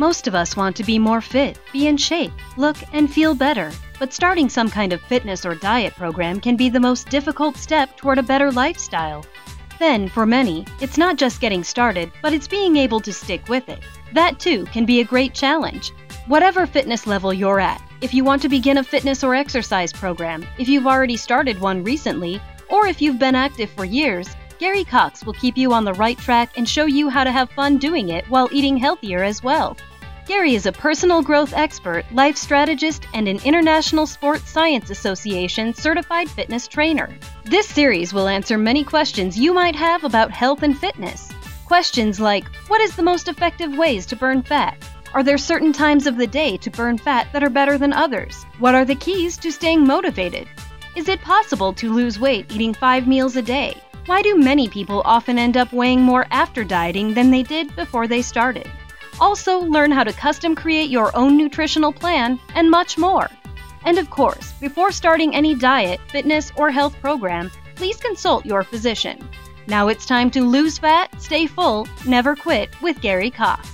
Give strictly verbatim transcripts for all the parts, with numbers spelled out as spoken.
Most of us want to be more fit, be in shape, look and feel better. But starting some kind of fitness or diet program can be the most difficult step toward a better lifestyle. Then, for many, it's not just getting started, but it's being able to stick with it. That too can be a great challenge. Whatever fitness level you're at, if you want to begin a fitness or exercise program, if you've already started one recently, or if you've been active for years, Gary Cox will keep you on the right track and show you how to have fun doing it while eating healthier as well. Gary is a personal growth expert, life strategist, and an International Sports Science Association certified fitness trainer. This series will answer many questions you might have about health and fitness. Questions like, what is the most effective ways to burn fat? Are there certain times of the day to burn fat that are better than others? What are the keys to staying motivated? Is it possible to lose weight eating five meals a day? Why do many people often end up weighing more after dieting than they did before they started? Also, learn how to custom create your own nutritional plan, and much more. And of course, before starting any diet, fitness, or health program, please consult your physician. Now it's time to lose fat, stay full, never quit with Gary Cox.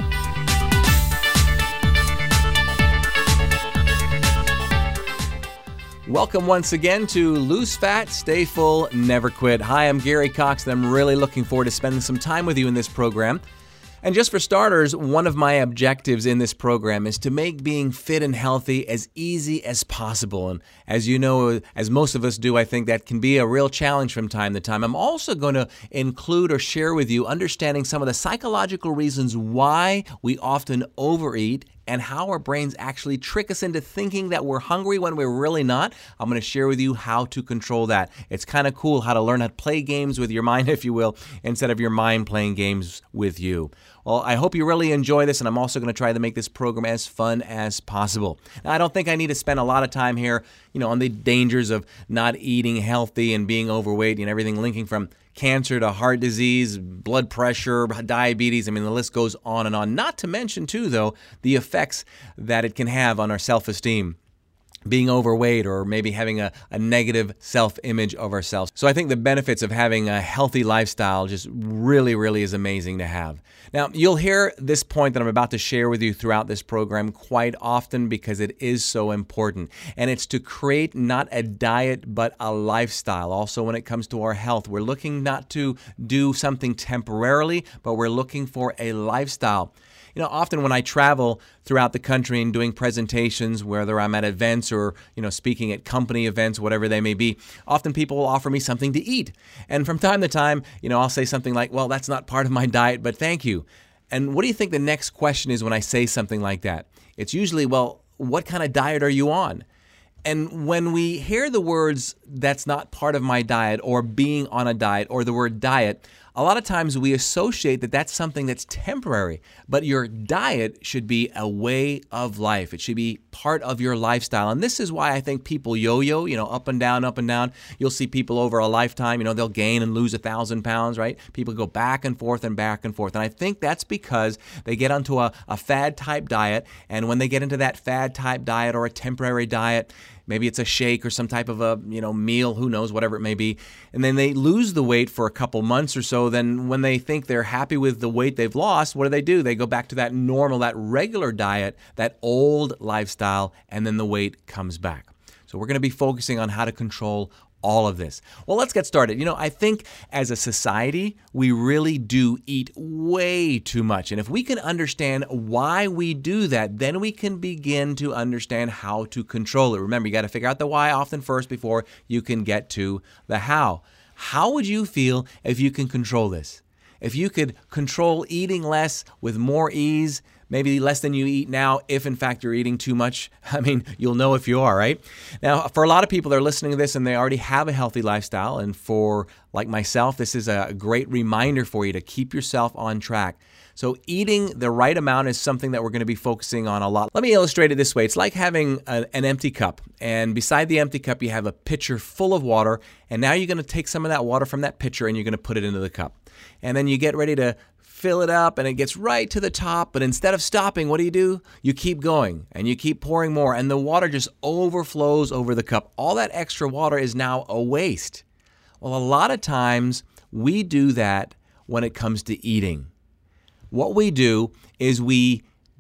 Welcome once again to Lose Fat, Stay Full, Never Quit. Hi, I'm Gary Cox, and I'm really looking forward to spending some time with you in this program. And just for starters, one of my objectives in this program is to make being fit and healthy as easy as possible. And as you know, as most of us do, I think that can be a real challenge from time to time. I'm also going to include or share with you understanding some of the psychological reasons why we often overeat and how our brains actually trick us into thinking that we're hungry when we're really not. I'm going to share with you how to control that. It's kind of cool how to learn how to play games with your mind, if you will, instead of your mind playing games with you. Well, I hope you really enjoy this, and I'm also going to try to make this program as fun as possible. Now, I don't think I need to spend a lot of time here, you know, on the dangers of not eating healthy and being overweight and everything linking from cancer to heart disease, blood pressure, diabetes. I mean, the list goes on and on. Not to mention, too, though, the effects that it can have on our self-esteem. Being overweight or maybe having a, a negative self-image of ourselves. So I think the benefits of having a healthy lifestyle just really, really is amazing to have. Now, you'll hear this point that I'm about to share with you throughout this program quite often because it is so important. And it's to create not a diet, but a lifestyle. Also, when it comes to our health, we're looking not to do something temporarily, but we're looking for a lifestyle. You know, often when I travel throughout the country and doing presentations, whether I'm at events or, you know, speaking at company events, whatever they may be, often people will offer me something to eat. And from time to time, you know, I'll say something like, well, that's not part of my diet, but thank you. And what do you think the next question is when I say something like that? It's usually, well, what kind of diet are you on? And when we hear the words, that's not part of my diet, or being on a diet, or the word diet, a lot of times we associate that that's something that's temporary. But your diet should be a way of life. It should be part of your lifestyle. And this is why I think people yo-yo, you know, up and down, up and down. You'll see people over a lifetime, you know, they'll gain and lose a thousand pounds, right? People go back and forth and back and forth. And I think that's because they get onto a, a fad type diet. And when they get into that fad type diet or a temporary diet, maybe it's a shake or some type of a, you know, meal, who knows, whatever it may be. And then they lose the weight for a couple months or so. Then when they think they're happy with the weight they've lost, what do they do? They go back to that normal, that regular diet, that old lifestyle, and then the weight comes back. So we're going to be focusing on how to control all of this. Well, let's get started. You know, I think as a society, we really do eat way too much. And if we can understand why we do that, then we can begin to understand how to control it. Remember, you got to figure out the why often first before you can get to the how. How would you feel if you can control this? If you could control eating less with more ease, maybe less than you eat now, if in fact you're eating too much. I mean, you'll know if you are, right? Now, for a lot of people that are listening to this and they already have a healthy lifestyle, and for, like myself, this is a great reminder for you to keep yourself on track. So eating the right amount is something that we're going to be focusing on a lot. Let me illustrate it this way. It's like having a, an empty cup, and beside the empty cup, you have a pitcher full of water, and now you're going to take some of that water from that pitcher and you're going to put it into the cup. And then you get ready to fill it up and it gets right to the top, but instead of stopping, what do you do? You keep going and you keep pouring more, and the water just overflows over the cup. All that extra water is now a waste. Well, a lot of times we do that when it comes to eating. What we do is we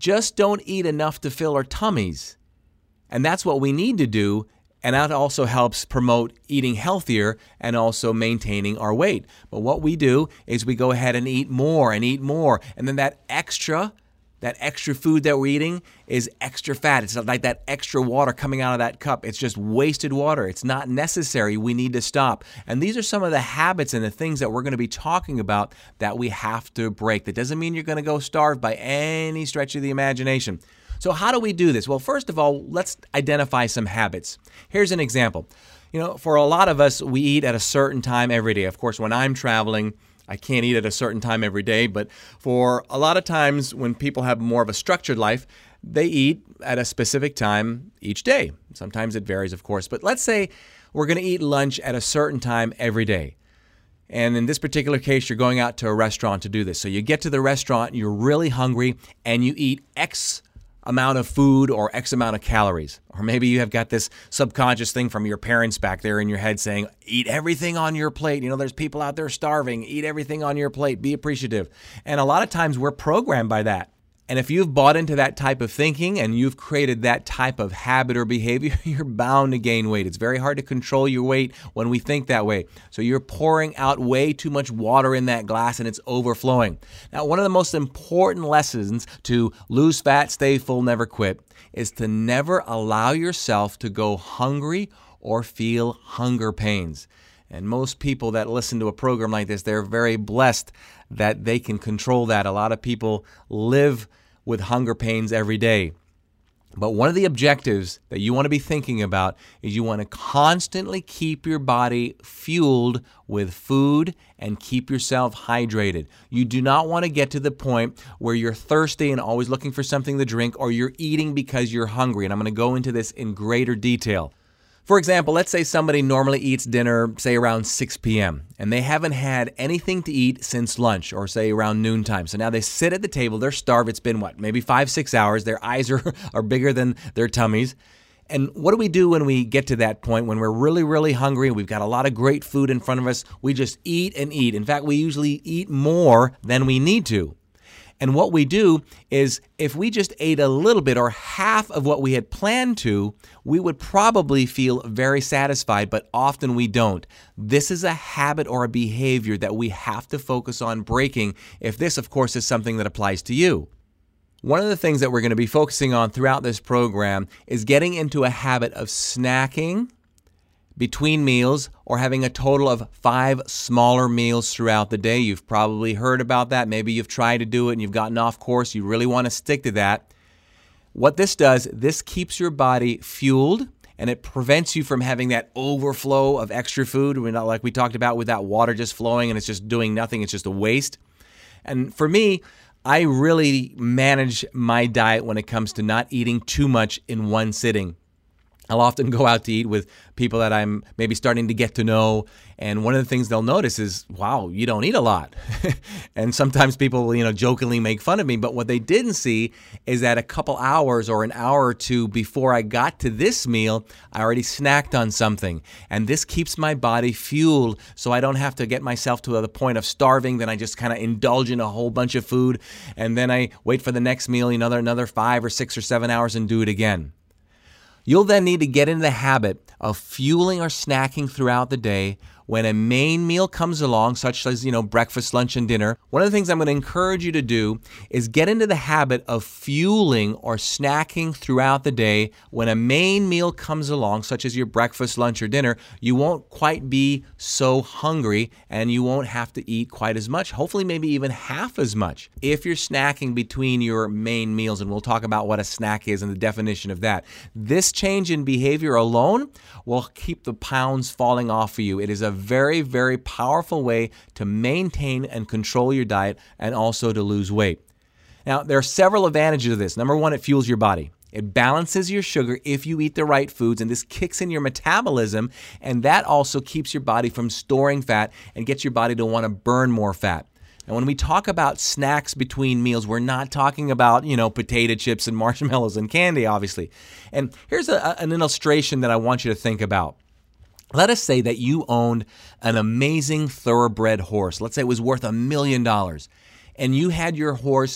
just don't eat enough to fill our tummies. And that's what we need to do. And that also helps promote eating healthier and also maintaining our weight. But what we do is we go ahead and eat more and eat more. And then that extra, that extra food that we're eating is extra fat. It's like that extra water coming out of that cup. It's just wasted water. It's not necessary. We need to stop. And these are some of the habits and the things that we're going to be talking about that we have to break. That doesn't mean you're going to go starve by any stretch of the imagination. So how do we do this? Well, first of all, let's identify some habits. Here's an example. You know, for a lot of us, we eat at a certain time every day. Of course, when I'm traveling, I can't eat at a certain time every day. But for a lot of times when people have more of a structured life, they eat at a specific time each day. Sometimes it varies, of course. But let's say we're going to eat lunch at a certain time every day. And in this particular case, you're going out to a restaurant to do this. So you get to the restaurant, you're really hungry, and you eat X amount of food or X amount of calories. Or maybe you have got this subconscious thing from your parents back there in your head saying, eat everything on your plate. You know, there's people out there starving. Eat everything on your plate. Be appreciative. And a lot of times we're programmed by that. And if you've bought into that type of thinking and you've created that type of habit or behavior, you're bound to gain weight. It's very hard to control your weight when we think that way. So you're pouring out way too much water in that glass and it's overflowing. Now, one of the most important lessons to lose fat, stay full, never quit is to never allow yourself to go hungry or feel hunger pains. And most people that listen to a program like this, they're very blessed that they can control that. A lot of people live with hunger pains every day. But one of the objectives that you want to be thinking about is you want to constantly keep your body fueled with food and keep yourself hydrated. You do not want to get to the point where you're thirsty and always looking for something to drink, or you're eating because you're hungry. And I'm going to go into this in greater detail. For example, let's say somebody normally eats dinner, say around six p.m., and they haven't had anything to eat since lunch, or say around noontime. So now they sit at the table, they're starved, it's been what, maybe five, six hours, their eyes are, are bigger than their tummies. And what do we do when we get to that point, when we're really, really hungry, we've got a lot of great food in front of us, we just eat and eat. In fact, we usually eat more than we need to. And what we do is if we just ate a little bit or half of what we had planned to, we would probably feel very satisfied, but often we don't. This is a habit or a behavior that we have to focus on breaking if this, of course, is something that applies to you. One of the things that we're going to be focusing on throughout this program is getting into a habit of snacking between meals, or having a total of five smaller meals throughout the day. You've probably heard about that. Maybe you've tried to do it and you've gotten off course. You really want to stick to that. What this does, this keeps your body fueled, and it prevents you from having that overflow of extra food, like we talked about with that water just flowing and it's just doing nothing. It's just a waste. And for me, I really manage my diet when it comes to not eating too much in one sitting. I'll often go out to eat with people that I'm maybe starting to get to know, and one of the things they'll notice is, wow, you don't eat a lot. And sometimes people will, you know, jokingly make fun of me, but what they didn't see is that a couple hours or an hour or two before I got to this meal, I already snacked on something. And this keeps my body fueled so I don't have to get myself to the point of starving. Then I just kind of indulge in a whole bunch of food, and then I wait for the next meal, another, another five or six or seven hours and do it again. You'll then need to get into the habit of fueling or snacking throughout the day. When a main meal comes along, such as, you know, breakfast, lunch, and dinner, one of the things I'm going to encourage you to do is get into the habit of fueling or snacking throughout the day. When a main meal comes along, such as your breakfast, lunch, or dinner, you won't quite be so hungry and you won't have to eat quite as much, hopefully maybe even half as much, if you're snacking between your main meals. And we'll talk about what a snack is and the definition of that. This change in behavior alone will keep the pounds falling off of you. It is a very, very powerful way to maintain and control your diet and also to lose weight. Now, there are several advantages of this. Number one, it fuels your body. It balances your sugar if you eat the right foods, and this kicks in your metabolism, and that also keeps your body from storing fat and gets your body to want to burn more fat. And when we talk about snacks between meals, we're not talking about, you know, potato chips and marshmallows and candy, obviously. And here's a, an illustration that I want you to think about. Let us say that you owned an amazing thoroughbred horse. Let's say it was worth a million dollars. And you had your horse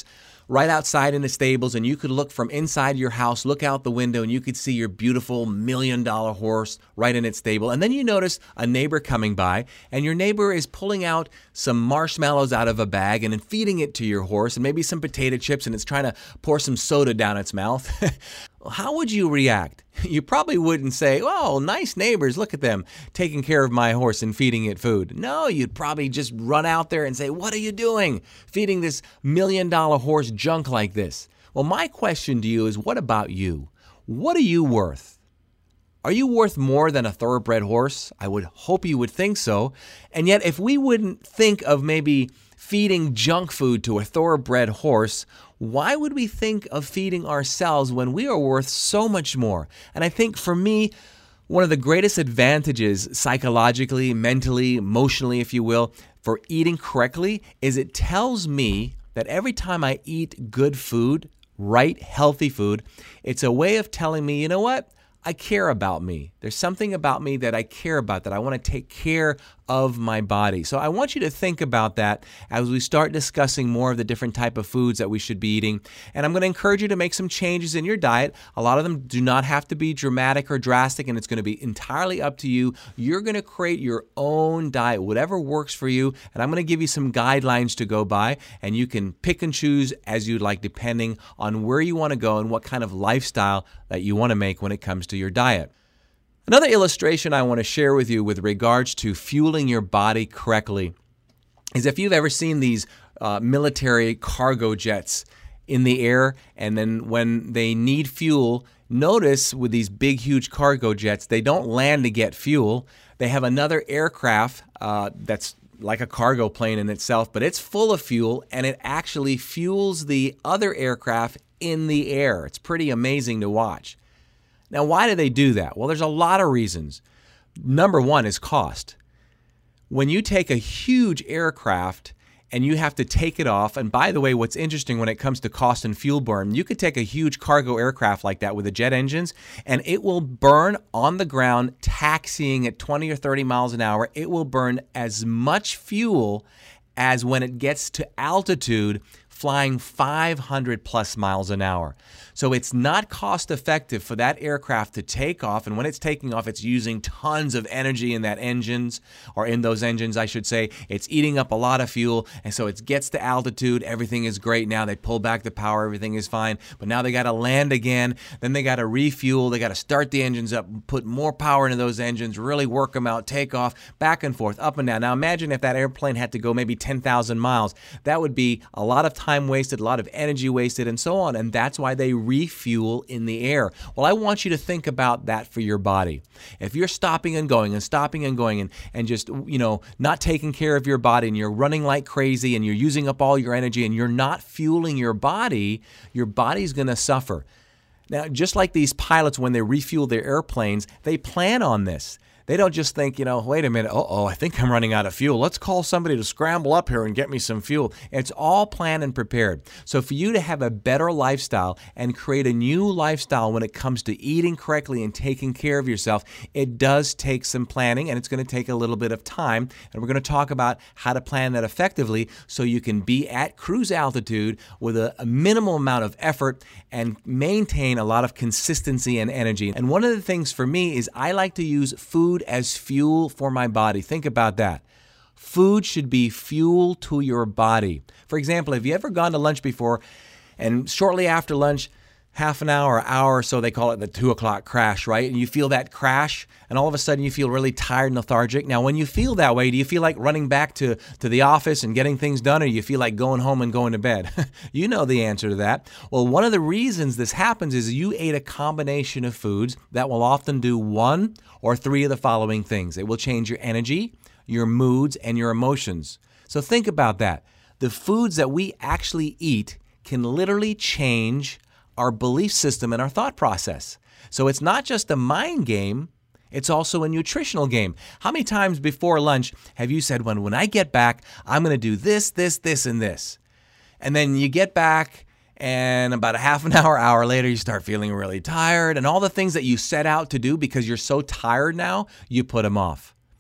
right outside in the stables, and you could look from inside your house, look out the window, and you could see your beautiful million dollar horse right in its stable. And then you notice a neighbor coming by, and your neighbor is pulling out some marshmallows out of a bag and then feeding it to your horse, and maybe some potato chips, and it's trying to pour some soda down its mouth. How would you react? You probably wouldn't say, "Oh, nice neighbors, look at them taking care of my horse and feeding it food." No, you'd probably just run out there and say, "What are you doing? Feeding this million dollar horse junk like this?" Well, my question to you is, what about you? What are you worth? Are you worth more than a thoroughbred horse? I would hope you would think so. And yet, if we wouldn't think of maybe feeding junk food to a thoroughbred horse, why would we think of feeding ourselves when we are worth so much more? And I think for me, one of the greatest advantages psychologically, mentally, emotionally, if you will, for eating correctly is it tells me that every time I eat good food, right, healthy food, it's a way of telling me, you know what? I care about me. There's something about me that I care about, that I want to take care of my body. So I want you to think about that as we start discussing more of the different type of foods that we should be eating. And I'm going to encourage you to make some changes in your diet. A lot of them do not have to be dramatic or drastic, and it's going to be entirely up to you. You're going to create your own diet, whatever works for you. And I'm going to give you some guidelines to go by, and you can pick and choose as you'd like, depending on where you want to go and what kind of lifestyle that you want to make when it comes to your diet. Another illustration I want to share with you with regards to fueling your body correctly is if you've ever seen these uh, military cargo jets in the air, and then when they need fuel, notice with these big, huge cargo jets, they don't land to get fuel. They have another aircraft uh, that's like a cargo plane in itself, but it's full of fuel, and it actually fuels the other aircraft in the air. It's pretty amazing to watch. Now, why do they do that? Well, there's a lot of reasons. Number one is cost. When you take a huge aircraft and you have to take it off, and by the way, what's interesting when it comes to cost and fuel burn, you could take a huge cargo aircraft like that with the jet engines, and it will burn on the ground, taxiing at twenty or thirty miles an hour. It will burn as much fuel as when it gets to altitude, flying five hundred plus miles an hour. So it's not cost effective for that aircraft to take off. And when it's taking off, it's using tons of energy in that engines, or in those engines, I should say. It's eating up a lot of fuel. And so it gets to altitude. Everything is great. Now they pull back the power. Everything is fine. But now they got to land again. Then they got to refuel. They got to start the engines up, put more power into those engines, really work them out, take off, back and forth, up and down. Now imagine if that airplane had to go maybe ten thousand miles. That would be a lot of time wasted, a lot of energy wasted, and so on. And that's why they refuel in the air. Well, I want you to think about that for your body. If you're stopping and going and stopping and going and, and just, you know, not taking care of your body, and you're running like crazy and you're using up all your energy and you're not fueling your body, your body's going to suffer. Now, just like these pilots, when they refuel their airplanes, they plan on this. They don't just think, you know, wait a minute, uh-oh, I think I'm running out of fuel. Let's call somebody to scramble up here and get me some fuel. It's all planned and prepared. So for you to have a better lifestyle and create a new lifestyle when it comes to eating correctly and taking care of yourself, it does take some planning, and it's going to take a little bit of time. And we're going to talk about how to plan that effectively so you can be at cruise altitude with a, a minimal amount of effort and maintain a lot of consistency and energy. And one of the things for me is I like to use food as fuel for my body. Think about that. Food should be fuel to your body. For example, have you ever gone to lunch before, and shortly after lunch, half an hour, hour or so, they call it the two o'clock crash, right? And you feel that crash, and all of a sudden you feel really tired and lethargic. Now, when you feel that way, do you feel like running back to, to the office and getting things done, or do you feel like going home and going to bed? You know the answer to that. Well, one of the reasons this happens is you ate a combination of foods that will often do one or three of the following things. It will change your energy, your moods, and your emotions. So think about that. The foods that we actually eat can literally change our belief system and our thought process. So it's not just a mind game, it's also a nutritional game. How many times before lunch have you said, when, when I get back, I'm going to do this, this, this, and this? And then you get back, and about a half an hour, hour later, you start feeling really tired, and all the things that you set out to do because you're so tired now, you put them off.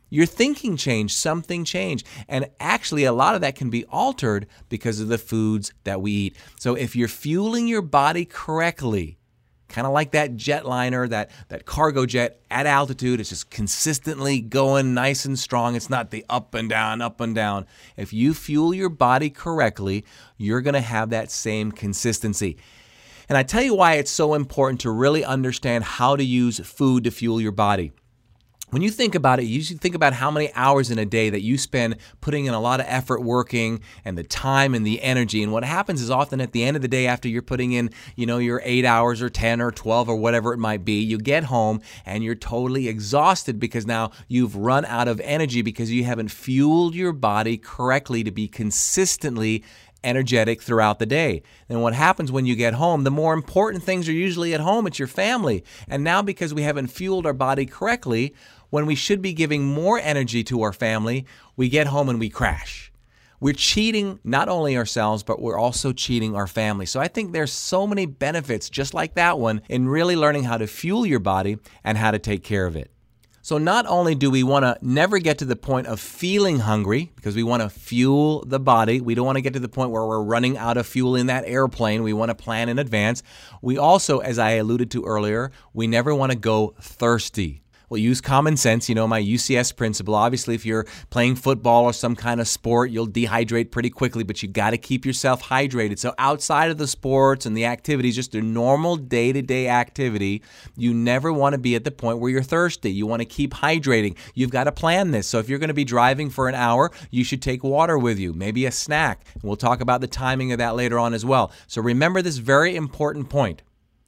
Your thinking changed, something changed. And actually, a lot of that can be altered because of the foods that we eat. So if you're fueling your body correctly, kind of like that jetliner, that, that cargo jet at altitude, it's just consistently going nice and strong. It's not the up and down, up and down. If you fuel your body correctly, you're going to have that same consistency. And I tell you why it's so important to really understand how to use food to fuel your body. When you think about it, you should think about how many hours in a day that you spend putting in a lot of effort working and the time and the energy. And what happens is often at the end of the day, after you're putting in, you know, your eight hours or ten or twelve or whatever it might be, you get home and you're totally exhausted because now you've run out of energy because you haven't fueled your body correctly to be consistently energetic throughout the day. And what happens when you get home, the more important things are usually at home. It's your family. And now because we haven't fueled our body correctly, when we should be giving more energy to our family, we get home and we crash. We're cheating not only ourselves, but we're also cheating our family. So I think there's so many benefits, just like that one, in really learning how to fuel your body and how to take care of it. So not only do we want to never get to the point of feeling hungry, because we want to fuel the body, we don't want to get to the point where we're running out of fuel in that airplane. We want to plan in advance. We also, as I alluded to earlier, we never want to go thirsty. We'll use common sense, you know, my U C S principle. Obviously, if you're playing football or some kind of sport, you'll dehydrate pretty quickly, but you got to keep yourself hydrated. So outside of the sports and the activities, just a normal day-to-day activity, you never want to be at the point where you're thirsty. You want to keep hydrating. You've got to plan this. So if you're going to be driving for an hour, you should take water with you, maybe a snack. We'll talk about the timing of that later on as well. So remember this very important point.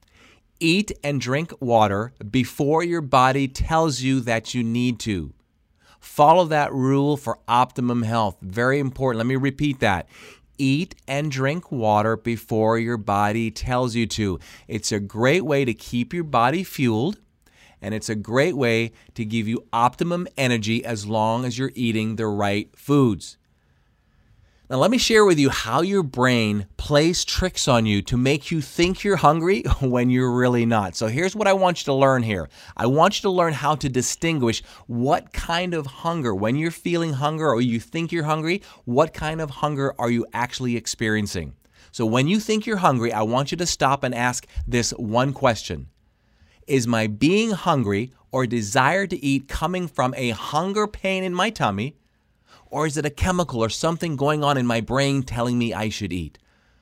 Eat and drink water before your body tells you that you need to. Follow that rule for optimum health. Very important. Let me repeat that. Eat and drink water before your body tells you to. It's a great way to keep your body fueled, and it's a great way to give you optimum energy as long as you're eating the right foods. Now, let me share with you how your brain plays tricks on you to make you think you're hungry when you're really not. So here's what I want you to learn here. I want you to learn how to distinguish what kind of hunger, when you're feeling hunger or you think you're hungry, what kind of hunger are you actually experiencing? So when you think you're hungry, I want you to stop and ask this one question. Is my being hungry or desire to eat coming from a hunger pain in my tummy? Or is it a chemical or something going on in my brain telling me I should eat?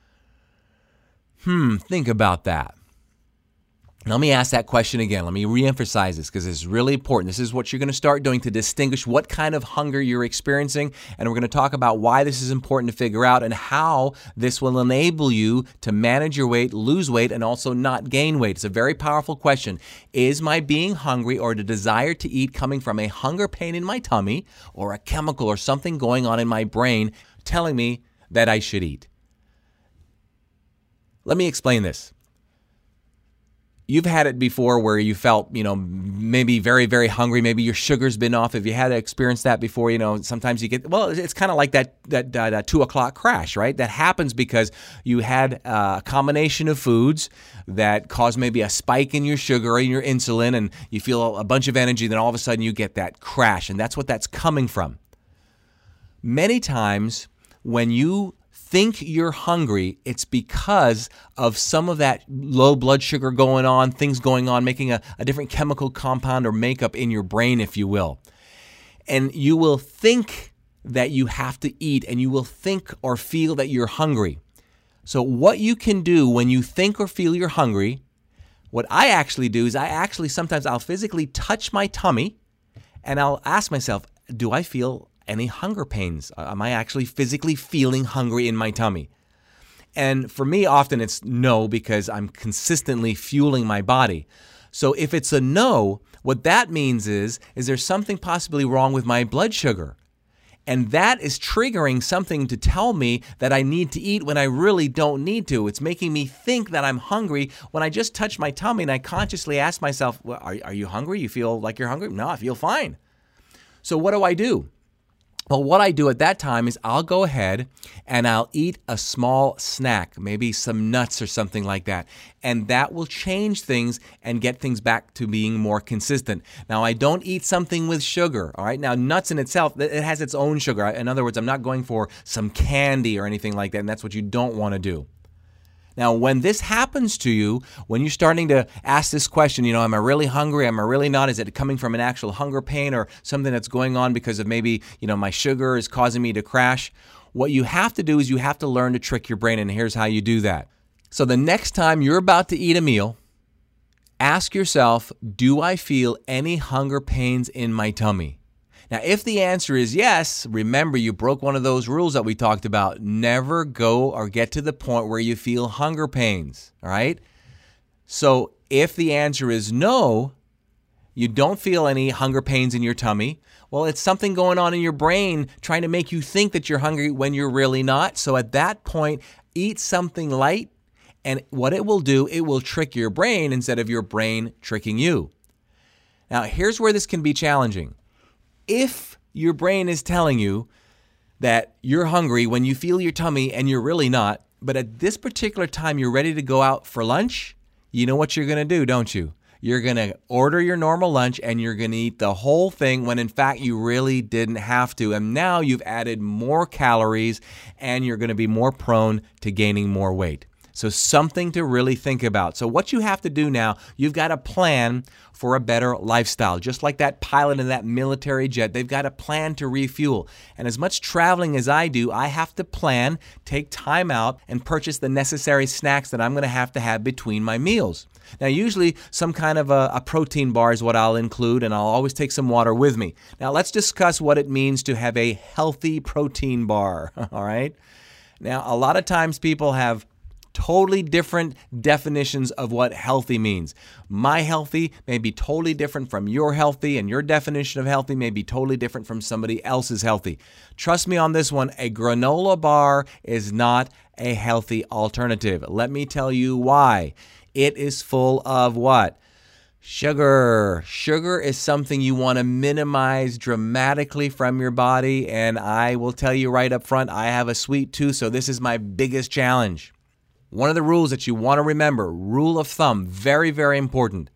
Hmm, think about that. Let me ask that question again. Let me reemphasize this because it's really important. This is what you're going to start doing to distinguish what kind of hunger you're experiencing. And we're going to talk about why this is important to figure out and how this will enable you to manage your weight, lose weight, and also not gain weight. It's a very powerful question. Is my being hungry or the desire to eat coming from a hunger pain in my tummy or a chemical or something going on in my brain telling me that I should eat? Let me explain this. You've had it before where you felt, you know, maybe very, very hungry. Maybe your sugar's been off. If you had experienced that before, you know, sometimes you get, well, it's kind of like that that, that uh, two o'clock crash, right? That happens because you had uh, a combination of foods that cause maybe a spike in your sugar or in your insulin, and you feel a bunch of energy. Then all of a sudden you get that crash, and that's what that's coming from. Many times when you think you're hungry, it's because of some of that low blood sugar going on, things going on, making a, a different chemical compound or makeup in your brain, if you will. And you will think that you have to eat, and you will think or feel that you're hungry. So what you can do when you think or feel you're hungry, what I actually do is I actually sometimes I'll physically touch my tummy, and I'll ask myself, do I feel any hunger pains? Am I actually physically feeling hungry in my tummy? And for me, often it's no, because I'm consistently fueling my body. So if it's a no, what that means is, is there something possibly wrong with my blood sugar? And that is triggering something to tell me that I need to eat when I really don't need to. It's making me think that I'm hungry when I just touch my tummy and I consciously ask myself, well, are, are you hungry? You feel like you're hungry? No, I feel fine. So what do I do? Well, what I do at that time is I'll go ahead and I'll eat a small snack, maybe some nuts or something like that. And that will change things and get things back to being more consistent. Now, I don't eat something with sugar, all right? Now, nuts in itself, it has its own sugar. In other words, I'm not going for some candy or anything like that, and that's what you don't want to do. Now, when this happens to you, when you're starting to ask this question, you know, am I really hungry? Am I really not? Is it coming from an actual hunger pain or something that's going on because of maybe, you know, my sugar is causing me to crash? What you have to do is you have to learn to trick your brain, and here's how you do that. So the next time you're about to eat a meal, ask yourself, do I feel any hunger pains in my tummy? Now, if the answer is yes, remember you broke one of those rules that we talked about. Never go or get to the point where you feel hunger pains, all right? So if the answer is no, you don't feel any hunger pains in your tummy, well, it's something going on in your brain trying to make you think that you're hungry when you're really not. So at that point, eat something light, and what it will do, it will trick your brain instead of your brain tricking you. Now, here's where this can be challenging. If your brain is telling you that you're hungry when you feel your tummy and you're really not, but at this particular time you're ready to go out for lunch, you know what you're going to do, don't you? You're going to order your normal lunch and you're going to eat the whole thing when in fact you really didn't have to. And now you've added more calories and you're going to be more prone to gaining more weight. So something to really think about. So what you have to do now, you've got a plan for a better lifestyle. Just like that pilot in that military jet, they've got a plan to refuel. And as much traveling as I do, I have to plan, take time out, and purchase the necessary snacks that I'm going to have to have between my meals. Now, usually some kind of a, a protein bar is what I'll include, and I'll always take some water with me. Now, let's discuss what it means to have a healthy protein bar, all right? Now, a lot of times people have totally different definitions of what healthy means. My healthy may be totally different from your healthy, and your definition of healthy may be totally different from somebody else's healthy. Trust me on this one, a granola bar is not a healthy alternative. Let me tell you why. It is full of what? Sugar. Sugar is something you want to minimize dramatically from your body, and I will tell you right up front, I have a sweet tooth, so this is my biggest challenge. One of the rules that you want to remember, rule of thumb, very, very important.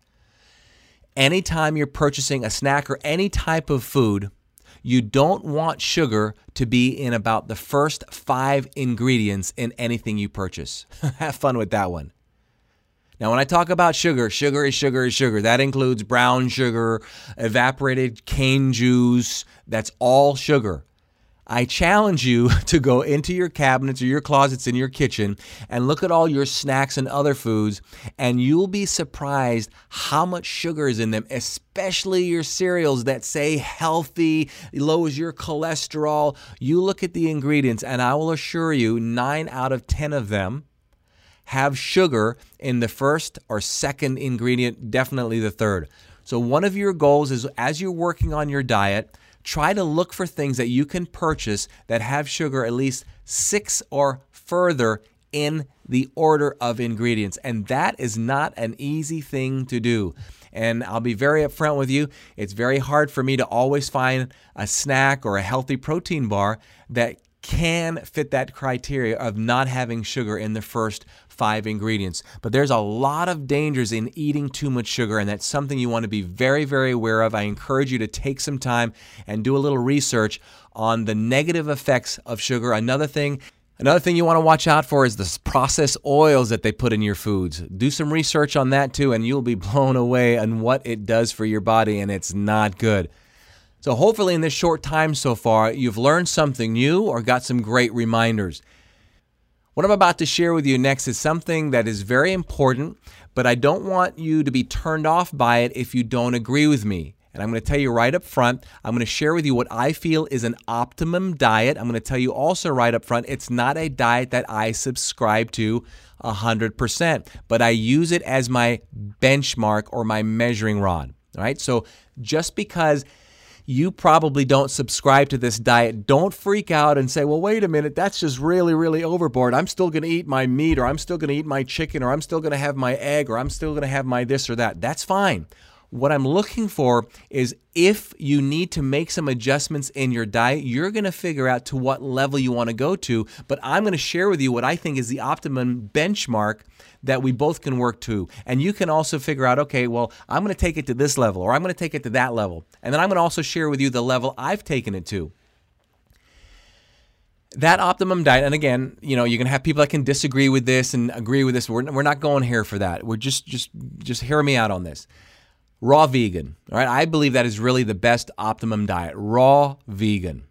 Anytime you're purchasing a snack or any type of food, you don't want sugar to be in about the first five ingredients in anything you purchase. Have fun with that one. Now, when I talk about sugar, sugar is sugar is sugar. That includes brown sugar, evaporated cane juice. That's all sugar. I challenge you to go into your cabinets or your closets in your kitchen and look at all your snacks and other foods, and you'll be surprised how much sugar is in them, especially your cereals that say healthy, lowers your cholesterol. You look at the ingredients, and I will assure you nine out of ten of them have sugar in the first or second ingredient, definitely the third. So one of your goals is, as you're working on your diet, try to look for things that you can purchase that have sugar at least six or further in the order of ingredients. And that is not an easy thing to do. And I'll be very upfront with you. It's very hard for me to always find a snack or a healthy protein bar that can fit that criteria of not having sugar in the first five ingredients. But there's a lot of dangers in eating too much sugar, and that's something you want to be very, very aware of. I encourage you to take some time and do a little research on the negative effects of sugar. Another thing Another thing you want to watch out for is the processed oils that they put in your foods. Do some research on that too, and you'll be blown away on what it does for your body, and it's not good. So hopefully in this short time so far, you've learned something new or got some great reminders. What I'm about to share with you next is something that is very important, but I don't want you to be turned off by it if you don't agree with me. And I'm going to tell you right up front, I'm going to share with you what I feel is an optimum diet. I'm going to tell you also right up front, it's not a diet that I subscribe to one hundred percent, but I use it as my benchmark or my measuring rod. All right, so just because you probably don't subscribe to this diet, don't freak out and say, well, wait a minute, that's just really, really overboard. I'm still going to eat my meat, or I'm still going to eat my chicken, or I'm still going to have my egg, or I'm still going to have my this or that. That's fine. what I'm looking for is if you need to make some adjustments in your diet, you're going to figure out to what level you want to go to. But I'm going to share with you what I think is the optimum benchmark that we both can work to. And you can also figure out, okay, well, I'm going to take it to this level, or I'm going to take it to that level. And then I'm going to also share with you the level I've taken it to. That optimum diet, and again, you know, you're going to have people that can disagree with this and agree with this. We're, we're not going here for that. We're just, just, just hear me out on this. Raw vegan, all right? I believe that is really the best optimum diet. Raw vegan.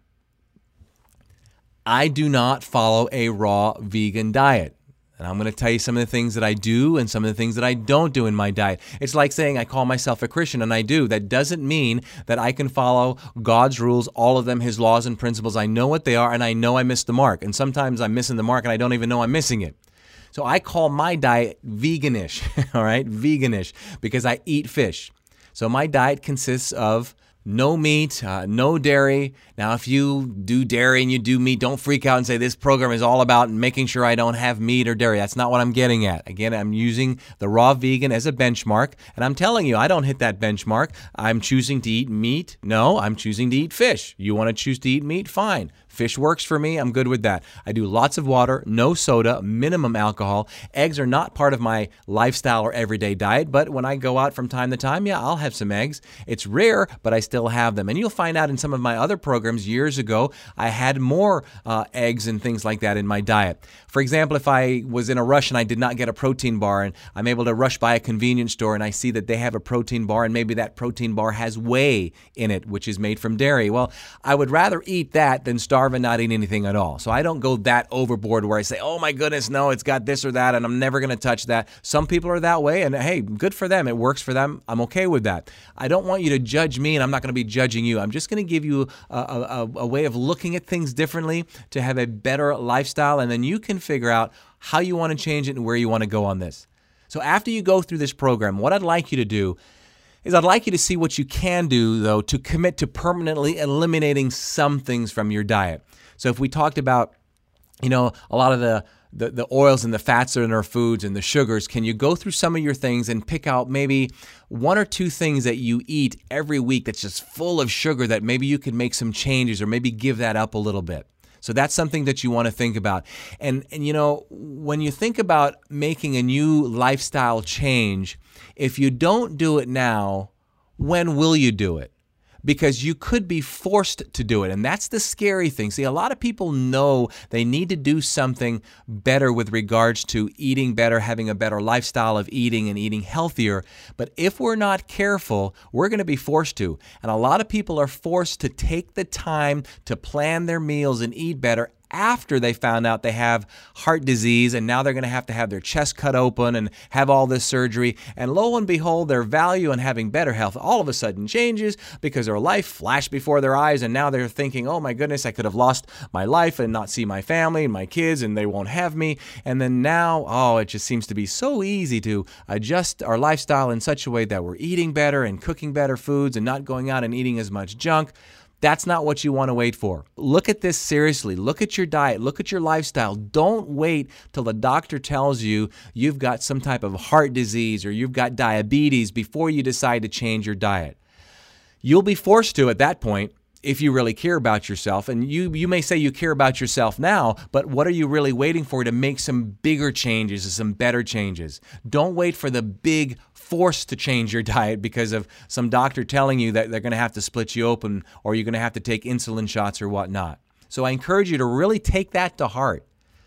I do not follow a raw vegan diet. And I'm going to tell you some of the things that I do and some of the things that I don't do in my diet. It's like saying I call myself a Christian, and I do. That doesn't mean that I can follow God's rules, all of them, His laws and principles. I know what they are, and I know I missed the mark. And sometimes I'm missing the mark, and I don't even know I'm missing it. So I call my diet veganish, all right? Veganish, because I eat fish. So my diet consists of no meat, uh, no dairy. Now, if you do dairy and you do meat, don't freak out and say this program is all about making sure I don't have meat or dairy. That's not what I'm getting at. Again, I'm using the raw vegan as a benchmark, and I'm telling you, I don't hit that benchmark. I'm choosing to eat meat. No, I'm choosing to eat fish. You want to choose to eat meat? Fine. Fish works for me. I'm good with that. I do lots of water, no soda, minimum alcohol. Eggs are not part of my lifestyle or everyday diet, but when I go out from time to time, yeah, I'll have some eggs. It's rare, but I still have them. And you'll find out in some of my other programs years ago, I had more uh, eggs and things like that in my diet. For example, if I was in a rush and I did not get a protein bar and I'm able to rush by a convenience store and I see that they have a protein bar and maybe that protein bar has whey in it, which is made from dairy. Well, I would rather eat that than starve and not eat anything at all. So I don't go that overboard where I say, oh my goodness, no, it's got this or that and I'm never going to touch that. Some people are that way and hey, good for them. It works for them. I'm okay with that. I don't want you to judge me and I'm not going to be judging you. I'm just going to give you a, a, a way of looking at things differently to have a better lifestyle, and then you can figure out how you want to change it and where you want to go on this. So after you go through this program, what I'd like you to do is I'd like you to see what you can do, though, to commit to permanently eliminating some things from your diet. So if we talked about, you know, a lot of the The, the oils and the fats in our foods and the sugars, can you go through some of your things and pick out maybe one or two things that you eat every week that's just full of sugar that maybe you could make some changes or maybe give that up a little bit? So that's something that you want to think about. And, and you know, when you think about making a new lifestyle change, if you don't do it now, when will you do it? Because you could be forced to do it. And that's the scary thing. See, a lot of people know they need to do something better with regards to eating better, having a better lifestyle of eating and eating healthier. But if we're not careful, we're going to be forced to. And a lot of people are forced to take the time to plan their meals and eat better after they found out they have heart disease, and now they're going to have to have their chest cut open and have all this surgery. And lo and behold, their value in having better health all of a sudden changes because their life flashed before their eyes, and now they're thinking, oh my goodness, I could have lost my life and not see my family and my kids, and they won't have me. And then now, oh, it just seems to be so easy to adjust our lifestyle in such a way that we're eating better and cooking better foods and not going out and eating as much junk. That's not what you want to wait for. Look at this seriously. Look at your diet. Look at your lifestyle. Don't wait till the doctor tells you you've got some type of heart disease or you've got diabetes before you decide to change your diet. You'll be forced to at that point if you really care about yourself. And you you may say you care about yourself now, but what are you really waiting for to make some bigger changes and some better changes? Don't wait for the big force to change your diet because of some doctor telling you that they're going to have to split you open or you're going to have to take insulin shots or whatnot. So I encourage you to really take that to heart.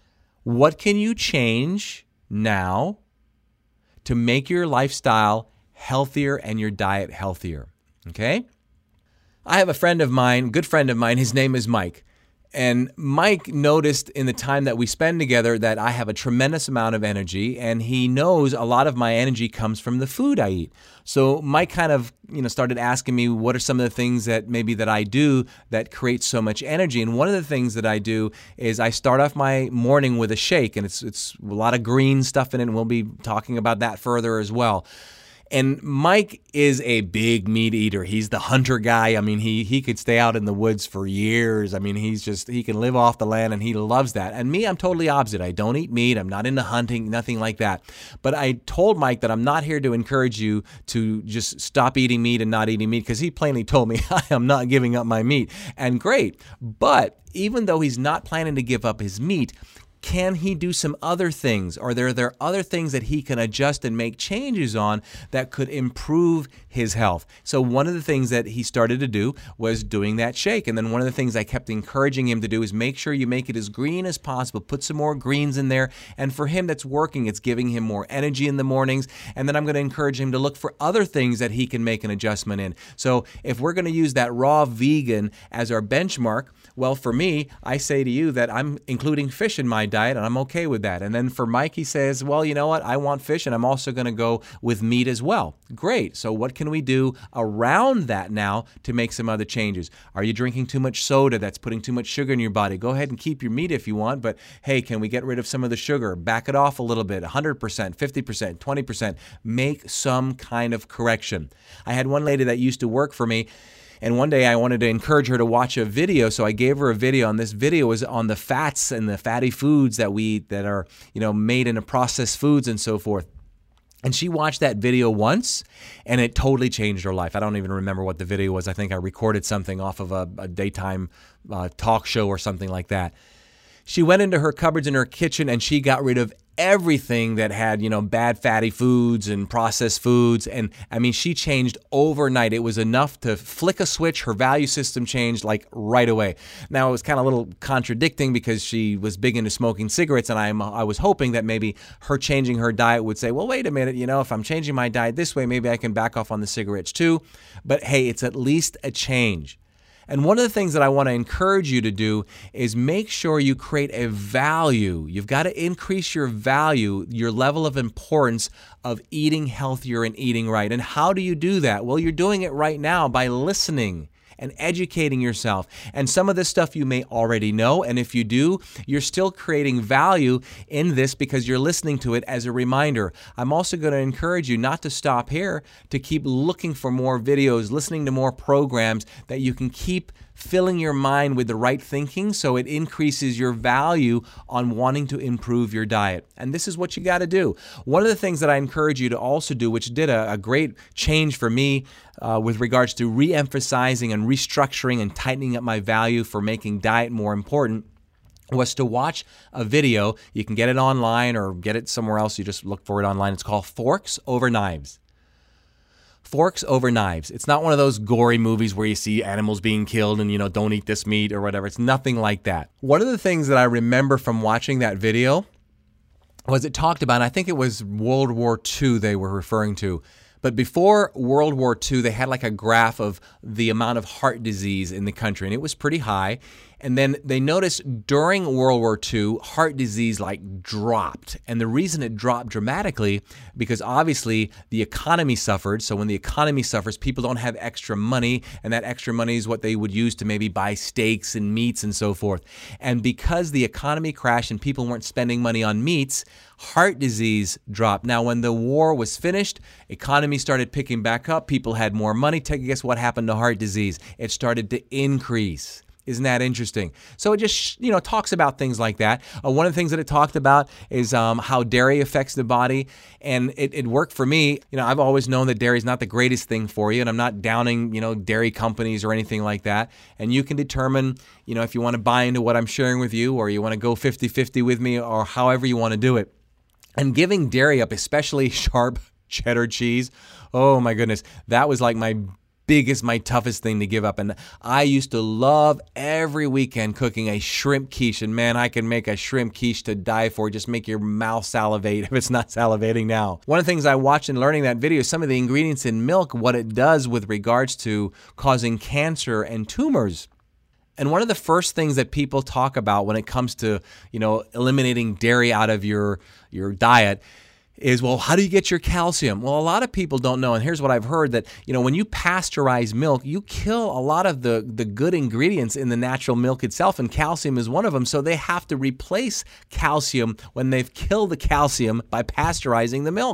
What can you change now to make your lifestyle healthier and your diet healthier? Okay? I have a friend of mine, good friend of mine, his name is Mike. And Mike noticed in the time that we spend together that I have a tremendous amount of energy, and he knows a lot of my energy comes from the food I eat. So Mike kind of, you know, started asking me what are some of the things that maybe that I do that create so much energy. And one of the things that I do is I start off my morning with a shake, and it's it's a lot of green stuff in it, and we'll be talking about that further as well. And Mike is a big meat eater. He's the hunter guy. I mean, he he could stay out in the woods for years. I mean, he's just, he can live off the land, and he loves that. And me, I'm totally opposite. I don't eat meat. I'm not into hunting, nothing like that. But I told Mike that I'm not here to encourage you to just stop eating meat and not eating meat, because he plainly told me I am not giving up my meat. And great. But even though he's not planning to give up his meat, can he do some other things? Or are there, there other things that he can adjust and make changes on that could improve his health? So one of the things that he started to do was doing that shake. And then one of the things I kept encouraging him to do is make sure you make it as green as possible. Put some more greens in there. And for him, that's working. It's giving him more energy in the mornings. And then I'm going to encourage him to look for other things that he can make an adjustment in. So if we're going to use that raw vegan as our benchmark, well, for me, I say to you that I'm including fish in my diet, and I'm okay with that. And then for Mike, he says, well, you know what? I want fish, and I'm also going to go with meat as well. Great. So what can we do around that now to make some other changes? Are you drinking too much soda that's putting too much sugar in your body? Go ahead and keep your meat if you want, but hey, can we get rid of some of the sugar? Back it off a little bit, one hundred percent, fifty percent, twenty percent. Make some kind of correction. I had one lady that used to work for me, and one day I wanted to encourage her to watch a video, so I gave her a video, and this video was on the fats and the fatty foods that we eat that are, you know, made into processed foods and so forth. And she watched that video once, and it totally changed her life. I don't even remember what the video was. I think I recorded something off of a, a daytime uh, talk show or something like that. She went into her cupboards in her kitchen, and she got rid of everything that had, you know, bad fatty foods and processed foods. And I mean, she changed overnight. It was enough to flick a switch. Her value system changed like right away. Now, it was kind of a little contradicting because she was big into smoking cigarettes. And I'm, I was hoping that maybe her changing her diet would say, well, wait a minute, you know, if I'm changing my diet this way, maybe I can back off on the cigarettes too. But hey, it's at least a change. And one of the things that I want to encourage you to do is make sure you create a value. You've got to increase your value, your level of importance of eating healthier and eating right. And how do you do that? Well, you're doing it right now by listening and educating yourself. And some of this stuff you may already know. And if you do, you're still creating value in this because you're listening to it as a reminder. I'm also going to encourage you not to stop here, to keep looking for more videos, listening to more programs that you can keep filling your mind with the right thinking so it increases your value on wanting to improve your diet. And this is what you got to do. One of the things that I encourage you to also do, which did a, a great change for me uh, with regards to re-emphasizing and restructuring and tightening up my value for making diet more important, was to watch a video. You can get it online or get it somewhere else. You just look for it online. It's called Forks Over Knives. Forks Over Knives. It's not one of those gory movies where you see animals being killed and, you know, don't eat this meat or whatever. It's nothing like that. One of the things that I remember from watching that video was it talked about, and I think it was World War Two they were referring to, but before World War Two, they had like a graph of the amount of heart disease in the country, and it was pretty high. And then they noticed during World War Two, heart disease like dropped. And the reason it dropped dramatically, because obviously the economy suffered. So when the economy suffers, people don't have extra money. And that extra money is what they would use to maybe buy steaks and meats and so forth. And because the economy crashed and people weren't spending money on meats, heart disease dropped. Now, when the war was finished, economy started picking back up. People had more money. Take a guess what happened to heart disease? It started to increase. Isn't that interesting? So it just, you know, talks about things like that. Uh, one of the things that it talked about is um, how dairy affects the body. And it, it worked for me. You know, I've always known that dairy is not the greatest thing for you. And I'm not downing, you know, dairy companies or anything like that. And you can determine, you know, if you want to buy into what I'm sharing with you, or you want to go fifty-fifty with me, or however you want to do it. And giving dairy up, especially sharp cheddar cheese, oh my goodness, that was like my biggest, my toughest thing to give up. And I used to love every weekend cooking a shrimp quiche. And man, I can make a shrimp quiche to die for. Just make your mouth salivate if it's not salivating now. One of the things I watched in learning that video is some of the ingredients in milk, what it does with regards to causing cancer and tumors. And one of the first things that people talk about when it comes to, you know, eliminating dairy out of your, your diet is, well, how do you get your calcium? Well, a lot of people don't know, and here's what I've heard, that, you know, when you pasteurize milk, you kill a lot of the, the good ingredients in the natural milk itself, and calcium is one of them, so they have to replace calcium when they've killed the calcium by pasteurizing the milk.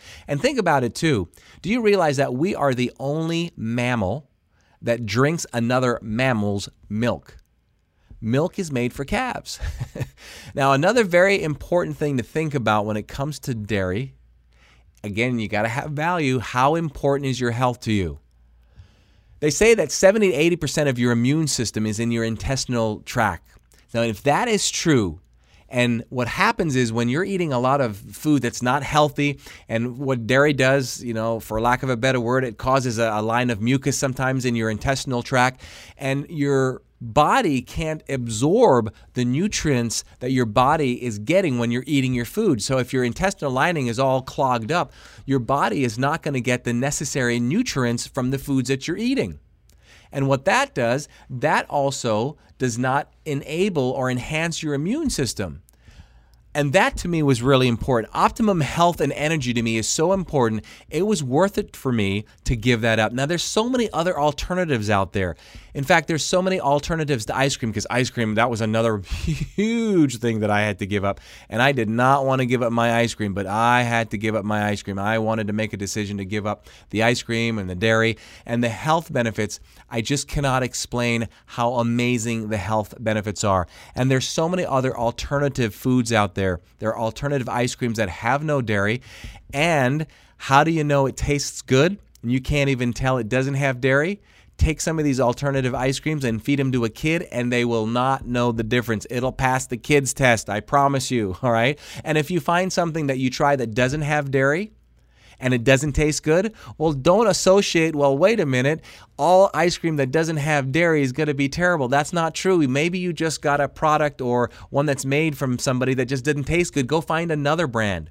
And think about it too. Do you realize that we are the only mammal that drinks another mammal's milk? Milk is made for calves. Now, another very important thing to think about when it comes to dairy, again, you got to have value. How important is your health to you? They say that seventy to eighty percent of your immune system is in your intestinal tract. Now, if that is true, and what happens is when you're eating a lot of food that's not healthy, and what dairy does, you know, for lack of a better word, it causes a, a line of mucus sometimes in your intestinal tract, and your body can't absorb the nutrients that your body is getting when you're eating your food. So if your intestinal lining is all clogged up, your body is not going to get the necessary nutrients from the foods that you're eating. And what that does, that also does not enable or enhance your immune system. And that to me was really important. Optimum health and energy to me is so important. It was worth it for me to give that up. Now, there's so many other alternatives out there. In fact, there's so many alternatives to ice cream, because ice cream, that was another huge thing that I had to give up. And I did not want to give up my ice cream, but I had to give up my ice cream. I wanted to make a decision to give up the ice cream and the dairy and the health benefits. I just cannot explain how amazing the health benefits are. And there's so many other alternative foods out there. There are alternative ice creams that have no dairy. And how do you know it tastes good and you can't even tell it doesn't have dairy? Take some of these alternative ice creams and feed them to a kid, and they will not know the difference. It'll pass the kids test, I promise you, all right? And if you find something that you try that doesn't have dairy and it doesn't taste good, well, don't associate, well, wait a minute, all ice cream that doesn't have dairy is going to be terrible. That's not true. Maybe you just got a product or one that's made from somebody that just didn't taste good. Go find another brand.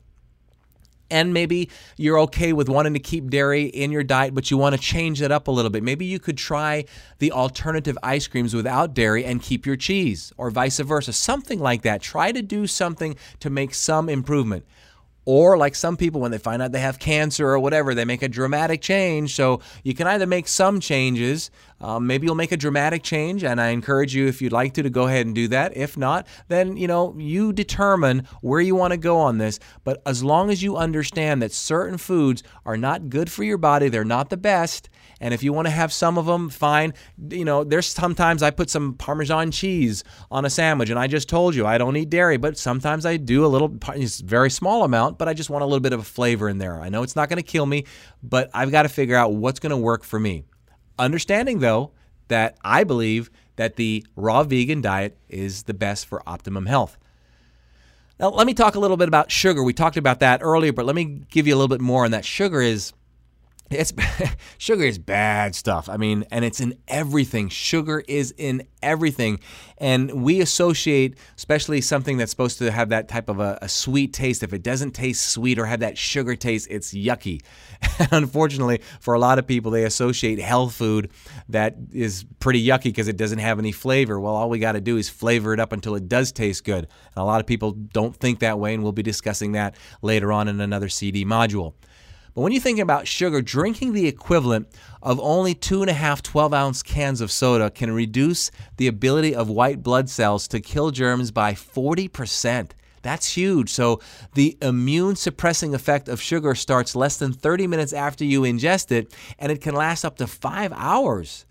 And maybe you're okay with wanting to keep dairy in your diet, but you want to change it up a little bit. Maybe you could try the alternative ice creams without dairy and keep your cheese, or vice versa. Something like that. Try to do something to make some improvement. Or like some people, when they find out they have cancer or whatever, they make a dramatic change. So you can either make some changes, um, maybe you'll make a dramatic change, and I encourage you, if you'd like to, to go ahead and do that. If not, then, you know, you determine where you want to go on this. But as long as you understand that certain foods are not good for your body, they're not the best, and if you want to have some of them, fine. You know, there's sometimes I put some Parmesan cheese on a sandwich, and I just told you I don't eat dairy, but sometimes I do a little, it's a very small amount, but I just want a little bit of a flavor in there. I know it's not going to kill me, but I've got to figure out what's going to work for me. Understanding, though, that I believe that the raw vegan diet is the best for optimum health. Now, let me talk a little bit about sugar. We talked about that earlier, but let me give you a little bit more on that. Sugar is It's sugar is bad stuff. I mean, and it's in everything. Sugar is in everything. And we associate, especially something that's supposed to have that type of a, a sweet taste. If it doesn't taste sweet or have that sugar taste, it's yucky. Unfortunately, for a lot of people, they associate health food that is pretty yucky because it doesn't have any flavor. Well, all we got to do is flavor it up until it does taste good. And a lot of people don't think that way, and we'll be discussing that later on in another C D module. But when you think about sugar, drinking the equivalent of only two and a half twelve-ounce cans of soda can reduce the ability of white blood cells to kill germs by forty percent. That's huge. So the immune suppressing effect of sugar starts less than thirty minutes after you ingest it, and it can last up to five hours.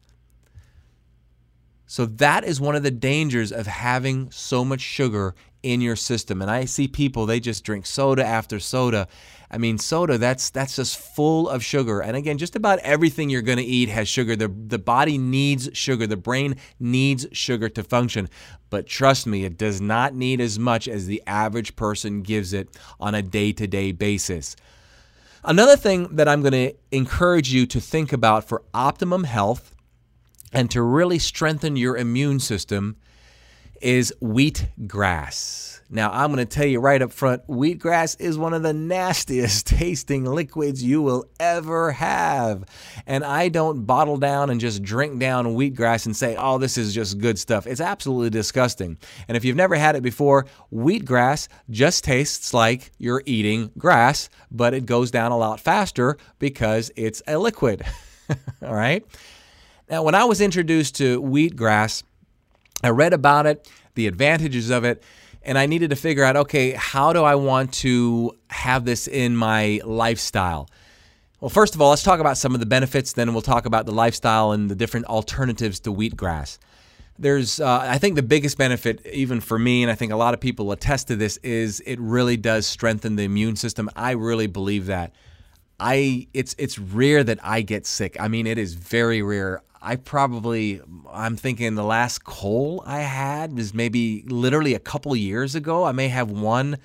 So that is one of the dangers of having so much sugar in your system. And I see people, they just drink soda after soda. I mean, soda, that's that's just full of sugar. And again, just about everything you're going to eat has sugar. The, the body needs sugar. The brain needs sugar to function. But trust me, it does not need as much as the average person gives it on a day-to-day basis. Another thing that I'm going to encourage you to think about for optimum health and to really strengthen your immune system is wheatgrass. Now, I'm going to tell you right up front, wheatgrass is one of the nastiest tasting liquids you will ever have. And I don't bottle down and just drink down wheatgrass and say, oh, this is just good stuff. It's absolutely disgusting. And if you've never had it before, wheatgrass just tastes like you're eating grass, but it goes down a lot faster because it's a liquid. All right? Now, when I was introduced to wheatgrass, I read about it, the advantages of it, and I needed to figure out, okay, how do I want to have this in my lifestyle? Well, first of all, let's talk about some of the benefits, then we'll talk about the lifestyle and the different alternatives to wheatgrass. There's, uh, I think the biggest benefit, even for me, and I think a lot of people attest to this, is it really does strengthen the immune system. I really believe that. I it's it's rare that I get sick. I mean, it is very rare. I probably, I'm thinking the last cold I had was maybe literally a couple years ago. I may have one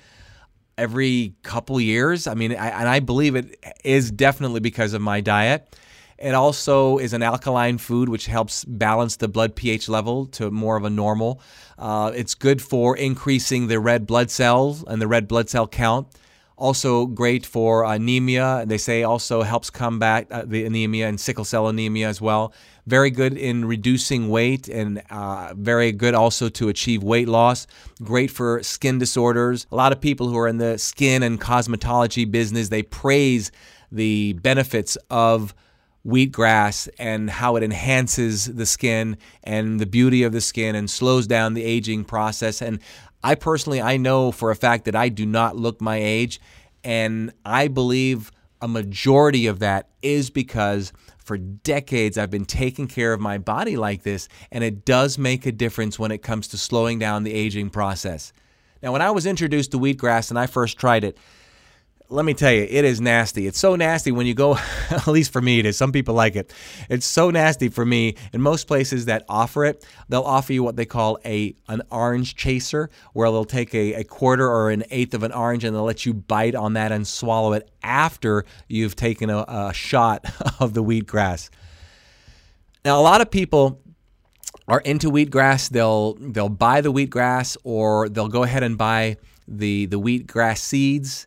every couple years. I mean, I, and I believe it is definitely because of my diet. It also is an alkaline food, which helps balance the blood pH level to more of a normal. Uh, it's good for increasing the red blood cells and the red blood cell count. Also great for anemia. They say also helps combat uh, the anemia and sickle cell anemia as well. Very good in reducing weight and uh, very good also to achieve weight loss. Great for skin disorders. A lot of people who are in the skin and cosmetology business, they praise the benefits of wheatgrass and how it enhances the skin and the beauty of the skin and slows down the aging process. And I personally, I know for a fact that I do not look my age, and I believe a majority of that is because for decades I've been taking care of my body like this, and it does make a difference when it comes to slowing down the aging process. Now, when I was introduced to wheatgrass and I first tried it, let me tell you, it is nasty. It's so nasty when you go, at least for me it is. Some people like it. It's so nasty for me. In most places that offer it, they'll offer you what they call a an orange chaser, where they'll take a, a quarter or an eighth of an orange and they'll let you bite on that and swallow it after you've taken a, a shot of the wheatgrass. Now, a lot of people are into wheatgrass. They'll they'll buy the wheatgrass, or they'll go ahead and buy the, the wheatgrass seeds,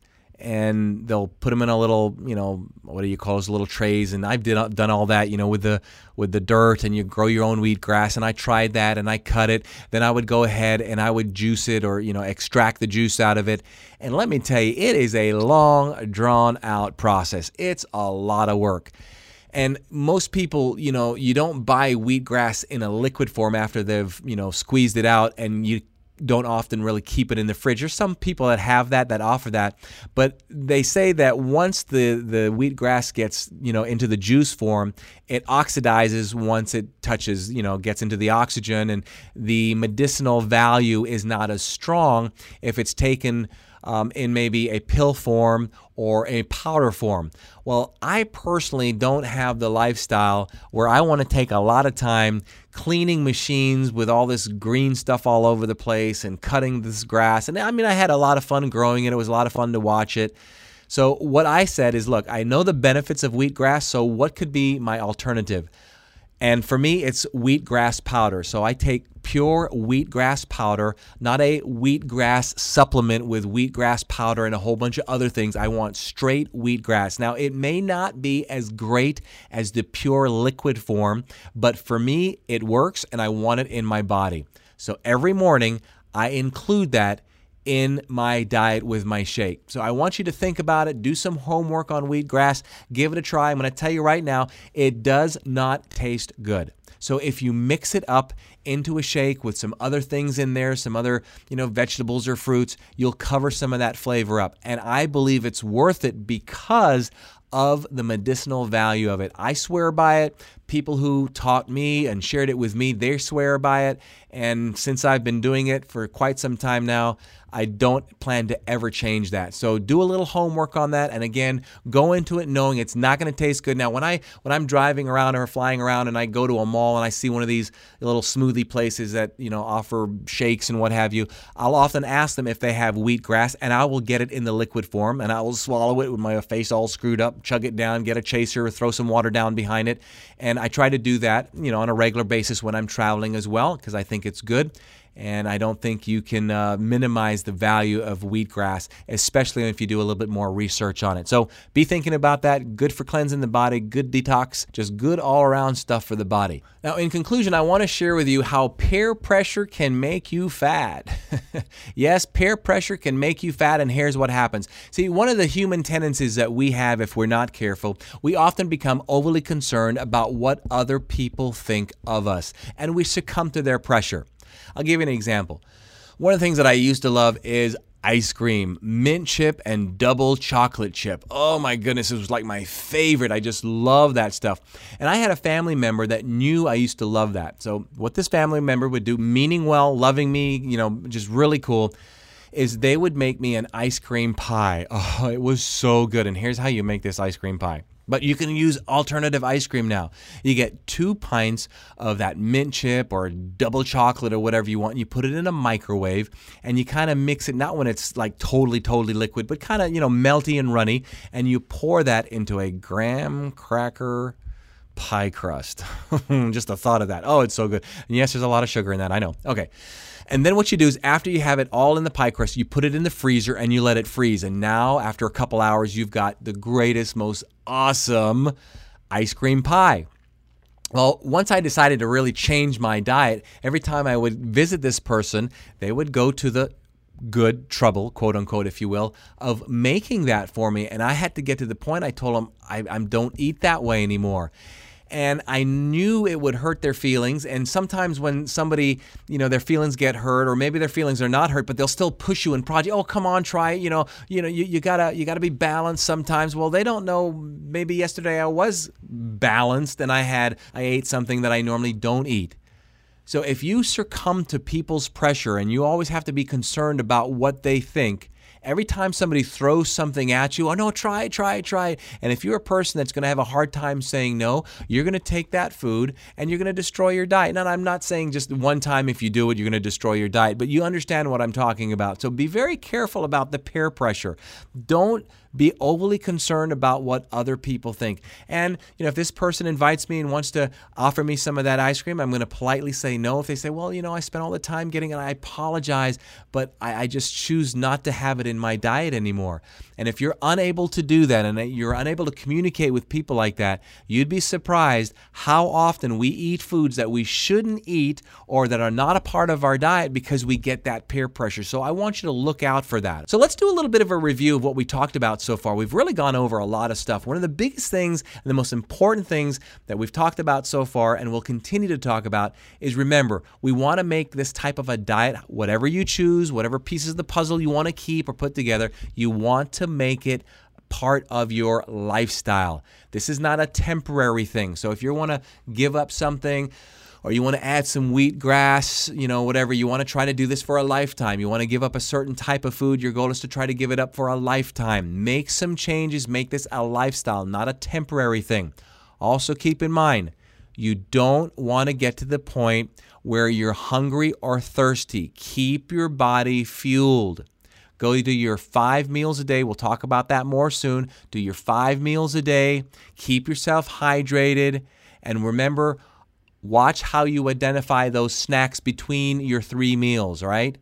and they'll put them in a little, you know, what do you call those little trays? And I've did, done all that, you know, with the with the dirt, and you grow your own wheatgrass. And I tried that, and I cut it. Then I would go ahead and I would juice it, or, you know, extract the juice out of it. And let me tell you, it is a long, drawn-out process. It's a lot of work. And most people, you know, you don't buy wheatgrass in a liquid form after they've, you know, squeezed it out, and you don't often really keep it in the fridge. There's some people that have that, that offer that, but they say that once the, the wheatgrass gets, you know, into the juice form, it oxidizes once it touches, you know, gets into the oxygen, and the medicinal value is not as strong if it's taken Um, in maybe a pill form or a powder form. Well, I personally don't have the lifestyle where I want to take a lot of time cleaning machines with all this green stuff all over the place and cutting this grass. And I mean, I had a lot of fun growing it. It was a lot of fun to watch it. So what I said is, look, I know the benefits of wheatgrass, so what could be my alternative? And for me, it's wheatgrass powder. So I take pure wheatgrass powder, not a wheatgrass supplement with wheatgrass powder and a whole bunch of other things. I want straight wheatgrass. Now, it may not be as great as the pure liquid form, but for me, it works, and I want it in my body. So every morning, I include that in my diet with my shake. So I want you to think about it, do some homework on wheatgrass, give it a try. I'm going to tell you right now, it does not taste good. So if you mix it up into a shake with some other things in there, some other, you know, vegetables or fruits, you'll cover some of that flavor up. And I believe it's worth it because of the medicinal value of it. I swear by it. People who taught me and shared it with me, they swear by it. And since I've been doing it for quite some time now, I don't plan to ever change that. So do a little homework on that. And again, go into it knowing it's not going to taste good. Now, when, I, when I'm driving around or flying around and I go to a mall and I see one of these little smoothie places that, you know, offer shakes and what have you, I'll often ask them if they have wheatgrass, and I will get it in the liquid form, and I will swallow it with my face all screwed up, chug it down, get a chaser, throw some water down behind it. And I try to do that, you know, on a regular basis when I'm traveling as well, because I think it's good. And I don't think you can uh, minimize the value of wheatgrass, especially if you do a little bit more research on it. So be thinking about that. Good for cleansing the body, good detox, just good all-around stuff for the body. Now, in conclusion, I want to share with you how peer pressure can make you fat. Yes, peer pressure can make you fat, and here's what happens. See, one of the human tendencies that we have if we're not careful, we often become overly concerned about what other people think of us, and we succumb to their pressure. I'll give you an example. One of the things that I used to love is ice cream, mint chip and double chocolate chip. Oh my goodness, it was like my favorite. I just love that stuff. And I had a family member that knew I used to love that. So what this family member would do, meaning well, loving me, you know, just really cool, is they would make me an ice cream pie. Oh, it was so good. And here's how you make this ice cream pie. But you can use alternative ice cream now. You get two pints of that mint chip or double chocolate or whatever you want. And you put it in a microwave and you kind of mix it, not when it's like totally, totally liquid, but kind of, you know, melty and runny. And you pour that into a graham cracker pie crust. Just the thought of that. Oh, it's so good. And yes, there's a lot of sugar in that. I know. Okay. And then what you do is after you have it all in the pie crust, you put it in the freezer and you let it freeze. And now after a couple hours, you've got the greatest, most awesome ice cream pie. Well, once I decided to really change my diet, every time I would visit this person, they would go to the good trouble, quote unquote, if you will, of making that for me. And I had to get to the point I told them, I, I don't eat that way anymore. And I knew it would hurt their feelings. And sometimes when somebody, you know, their feelings get hurt, or maybe their feelings are not hurt, but they'll still push you and prod you. Oh, come on, try it. You know, you know, you, you gotta, you gotta be balanced sometimes. Well, they don't know. Maybe yesterday I was balanced and I had, I ate something that I normally don't eat. So if you succumb to people's pressure and you always have to be concerned about what they think, every time somebody throws something at you, oh no, try it, try it, try it. And if you're a person that's going to have a hard time saying no, you're going to take that food and you're going to destroy your diet. Now, I'm not saying just one time if you do it, you're going to destroy your diet, but you understand what I'm talking about. So be very careful about the peer pressure. Don't be overly concerned about what other people think. And, you know, if this person invites me and wants to offer me some of that ice cream, I'm going to politely say no. If they say, well, you know, I spent all the time getting it, I apologize, but I, I just choose not to have it in my diet anymore. And if you're unable to do that and you're unable to communicate with people like that, you'd be surprised how often we eat foods that we shouldn't eat or that are not a part of our diet because we get that peer pressure. So I want you to look out for that. So let's do a little bit of a review of what we talked about so far. We've really gone over a lot of stuff. One of the biggest things and the most important things that we've talked about so far and will continue to talk about is, remember, we want to make this type of a diet, whatever you choose, whatever pieces of the puzzle you want to keep or put together, you want to make it part of your lifestyle. This is not a temporary thing. So if you want to give up something, or you want to add some wheatgrass, you know, whatever, you want to try to do this for a lifetime. You want to give up a certain type of food. Your goal is to try to give it up for a lifetime. Make some changes. Make this a lifestyle, not a temporary thing. Also keep in mind, you don't want to get to the point where you're hungry or thirsty. Keep your body fueled. Go do your five meals a day. We'll talk about that more soon. Do your five meals a day. Keep yourself hydrated. And remember, watch how you identify those snacks between your three meals, right?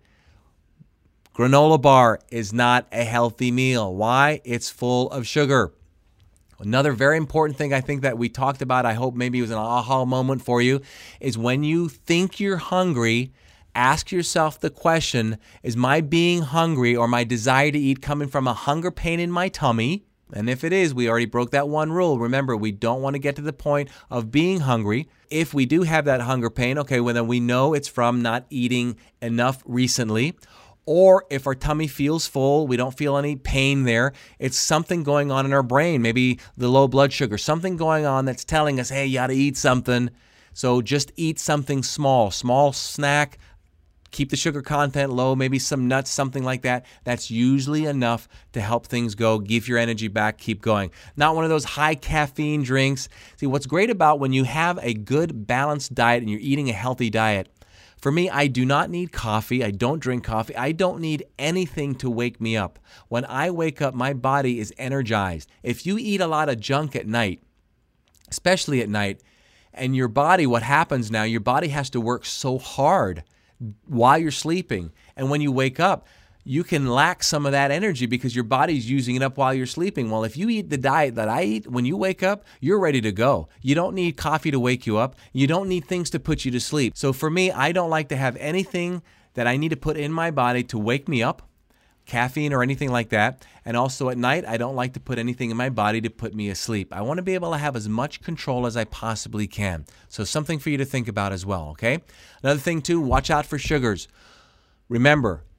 Granola bar is not a healthy meal. Why? It's full of sugar. Another very important thing I think that we talked about, I hope maybe it was an aha moment for you, is when you think you're hungry, ask yourself the question, is my being hungry or my desire to eat coming from a hunger pain in my tummy? And if it is, we already broke that one rule. Remember, we don't want to get to the point of being hungry. If we do have that hunger pain, okay, well then we know it's from not eating enough recently. Or if our tummy feels full, we don't feel any pain there, it's something going on in our brain, maybe the low blood sugar, something going on that's telling us, hey, you got to eat something. So just eat something small, small snack. Keep the sugar content low, maybe some nuts, something like that. That's usually enough to help things go, give your energy back, keep going. Not one of those high caffeine drinks. See, what's great about when you have a good balanced diet and you're eating a healthy diet, for me, I do not need coffee. I don't drink coffee. I don't need anything to wake me up. When I wake up, my body is energized. If you eat a lot of junk at night, especially at night, and your body, what happens now, your body has to work so hard while you're sleeping. And when you wake up, you can lack some of that energy because your body's using it up while you're sleeping. Well, if you eat the diet that I eat, when you wake up, you're ready to go. You don't need coffee to wake you up. You don't need things to put you to sleep. So for me, I don't like to have anything that I need to put in my body to wake me up, caffeine or anything like that. And also at night, I don't like to put anything in my body to put me asleep. I want to be able to have as much control as I possibly can. So something for you to think about as well, okay? Another thing too, watch out for sugars. Remember,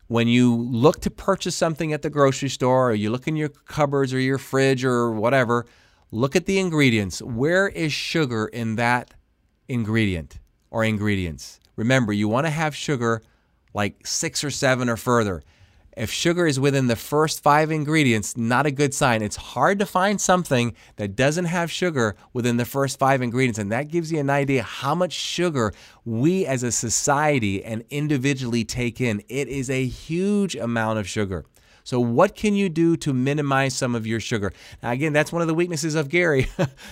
when you look to purchase something at the grocery store, or you look in your cupboards or your fridge or whatever, look at the ingredients. Where is sugar in that ingredient or ingredients? Remember, you want to have sugar like six or seven or further. If sugar is within the first five ingredients, not a good sign. It's hard to find something that doesn't have sugar within the first five ingredients, and that gives you an idea how much sugar we as a society and individually take in. It is a huge amount of sugar. So what can you do to minimize some of your sugar? Now, again, that's one of the weaknesses of Gary.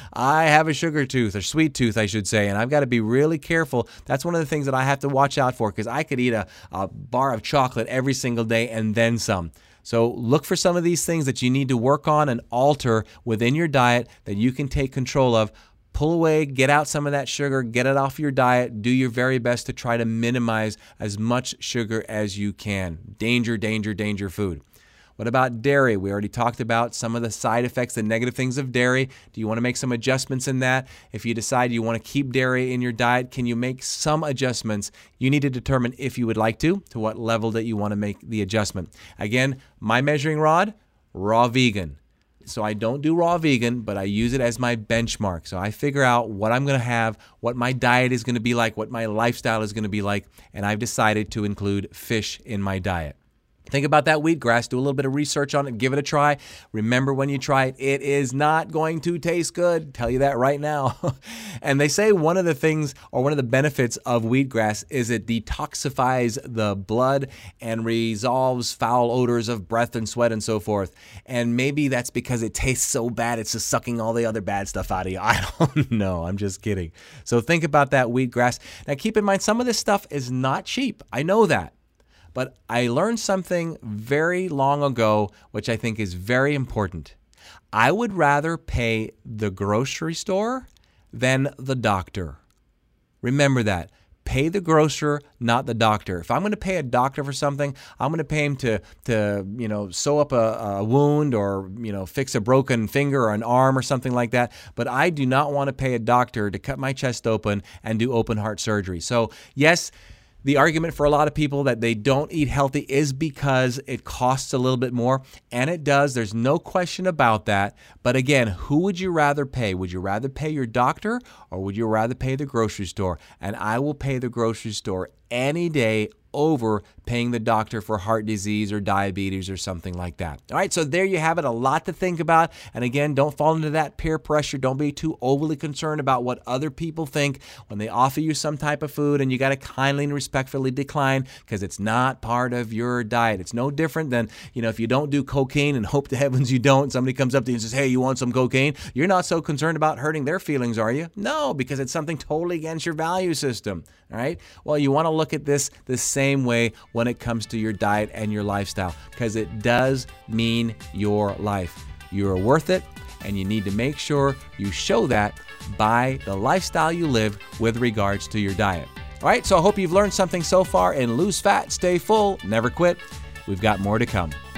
I have a sugar tooth, or sweet tooth, I should say, and I've got to be really careful. That's one of the things that I have to watch out for, because I could eat a, a bar of chocolate every single day and then some. So look for some of these things that you need to work on and alter within your diet that you can take control of. Pull away, get out some of that sugar, get it off your diet. Do your very best to try to minimize as much sugar as you can. Danger, danger, danger food. What about dairy? We already talked about some of the side effects, the negative things of dairy. Do you want to make some adjustments in that? If you decide you want to keep dairy in your diet, can you make some adjustments? You need to determine if you would like to, to what level that you want to make the adjustment. Again, my measuring rod, raw vegan. So I don't do raw vegan, but I use it as my benchmark. So I figure out what I'm going to have, what my diet is going to be like, what my lifestyle is going to be like, and I've decided to include fish in my diet. Think about that wheatgrass. Do a little bit of research on it. Give it a try. Remember, when you try it, it is not going to taste good. Tell you that right now. And they say one of the things, or one of the benefits of wheatgrass, is it detoxifies the blood and resolves foul odors of breath and sweat and so forth. And maybe that's because it tastes so bad, it's just sucking all the other bad stuff out of you. I don't know. I'm just kidding. So think about that wheatgrass. Now, keep in mind, some of this stuff is not cheap. I know that. But I learned something very long ago, which I think is very important. I would rather pay the grocery store than the doctor. Remember that. Pay the grocer, not the doctor. If I'm going to pay a doctor for something, I'm going to pay him to, to you know, sew up a, a wound, or, you know, fix a broken finger or an arm or something like that. But I do not want to pay a doctor to cut my chest open and do open heart surgery. So, yes, the argument for a lot of people that they don't eat healthy is because it costs a little bit more, and it does. There's no question about that. But again, who would you rather pay? Would you rather pay your doctor, or would you rather pay the grocery store? And I will pay the grocery store any day over paying the doctor for heart disease or diabetes or something like that. All right, so there you have it. A lot to think about. And again, don't fall into that peer pressure. Don't be too overly concerned about what other people think when they offer you some type of food, and you got to kindly and respectfully decline, because it's not part of your diet. It's no different than, you know, if you don't do cocaine and hope to heavens you don't, somebody comes up to you and says, hey, you want some cocaine? You're not so concerned about hurting their feelings, are you? No, because it's something totally against your value system. All right? Well, you want to look at this the same way when it comes to your diet and your lifestyle, because it does mean your life. You're worth it, and you need to make sure you show that by the lifestyle you live with regards to your diet. All right, so I hope you've learned something so far in Lose Fat, Stay Full, Never Quit. We've got more to come.